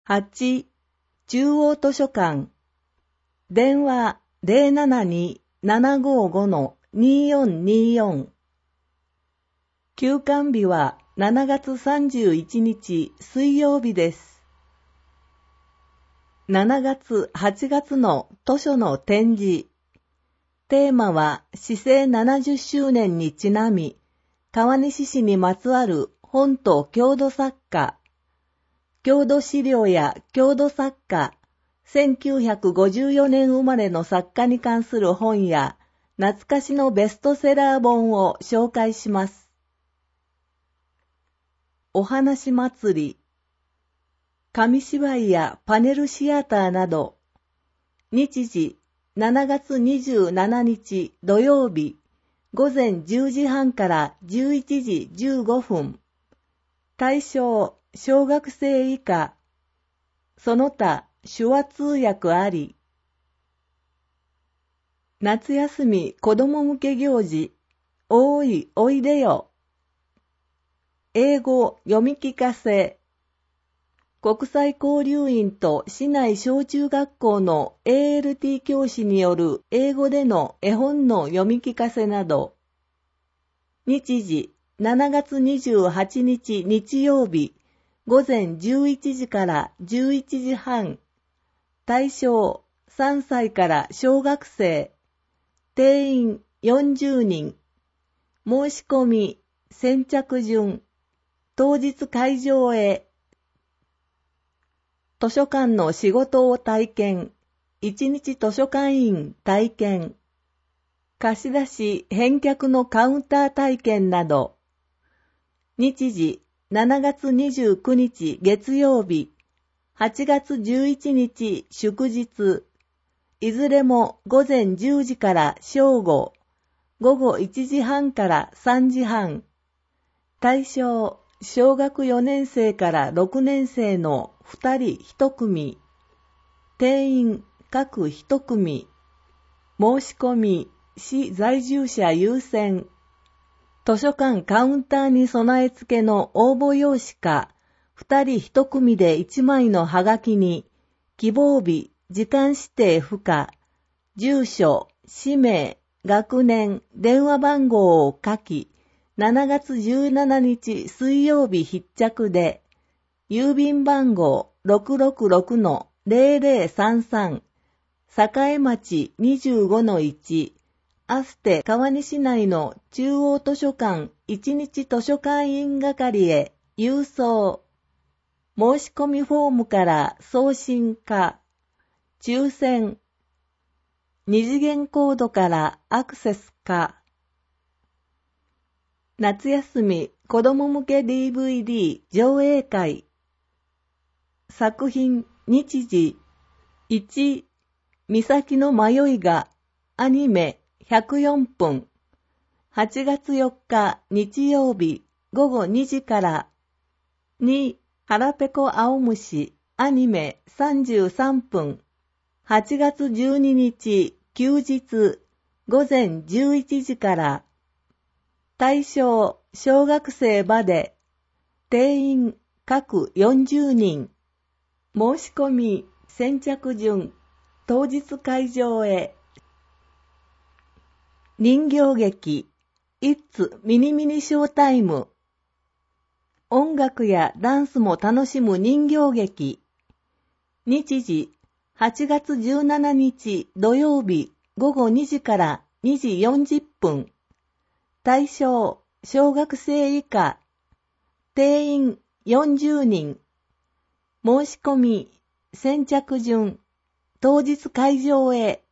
8、中央図書館。電話072-755-2424。休館日は7月31日水曜日です。7月、8月の図書の展示。テーマは市政70周年にちなみ、川西市にまつわる本と郷土作家、郷土資料や郷土作家、1954年生まれの作家に関する本や、懐かしのベストセラー本を紹介します。お話祭り、紙芝居やパネルシアターなど、日時7月27日土曜日、午前10時半から11時15分。対象、小学生以下。その他、手話通訳あり。夏休み子供向け行事。おい、おいでよ。英語読み聞かせ。国際交流員と市内小中学校の ALT 教師による英語での絵本の読み聞かせなど。日時7月28日日曜日午前11時から11時半。対象3歳から小学生。定員40人。申し込み先着順。当日会場へ。図書館の仕事を体験。1日図書館員体験。貸し出し返却のカウンター体験など。日時7月29日月曜日、8月11日祝日。いずれも午前10時から正午、午後1時半から3時半。対象、小学4年生から6年生の2人1組。定員各1組。申し込み、市在住者優先。図書館カウンターに備え付けの応募用紙か、2人1組で1枚のハガキに、希望日、時間指定不可、住所、氏名、学年、電話番号を書き、7月17日水曜日必着で、郵便番号 666-0033、栄町 25-1、アステ川西内の中央図書館1日図書館員係へ郵送。申し込みフォームから送信か、抽選。二次元コードからアクセスか。夏休み子供向け DVD 上映会。作品日時。1、岬の迷いがアニメ104分。8月4日日曜日午後2時から。2、腹ペコ青虫アニメ33分。8月12日休日午前11時から。対象小学生まで。定員各40人。申し込み先着順。当日会場へ。人形劇 It's ミニミニショータイム。音楽やダンスも楽しむ人形劇。日時8月17日土曜日午後2時から2時40分。対象小学生以下。定員40人。申し込み先着順。当日会場へ。